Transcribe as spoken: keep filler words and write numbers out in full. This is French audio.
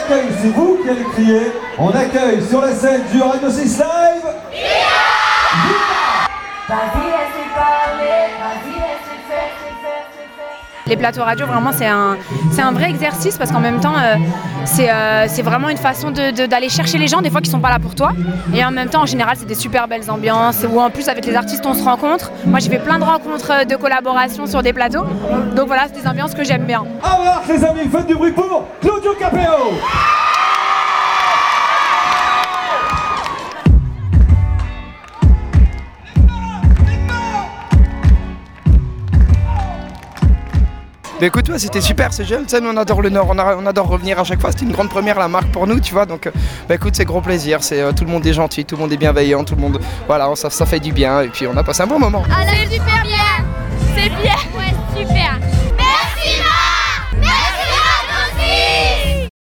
accueille, c'est vous qui allez crier, on accueille sur la scène du Radio six Live. Les plateaux radio, vraiment, c'est un, c'est un vrai exercice parce qu'en même temps, euh, c'est, euh, c'est vraiment une façon de, de, d'aller chercher les gens, des fois qui sont pas là pour toi. Et en même temps, en général, c'est des super belles ambiances où en plus, avec les artistes, on se rencontre. Moi, j'ai fait plein de rencontres de collaboration sur des plateaux. Donc voilà, c'est des ambiances que j'aime bien. Alors, les amis, faites du bruit pour Claudio Capéo. Mais écoute, ouais, c'était super ce jeu. On adore le Nord, on, a, on adore revenir à chaque fois. C'était une grande première, la marque pour nous, tu vois. Donc, bah, écoute, c'est gros plaisir. C'est, euh, tout le monde est gentil, tout le monde est bienveillant, tout le monde, voilà, ça, ça fait du bien. Et puis on a passé un bon moment. Ah là, c'est super bien. C'est bien. Ouais, super.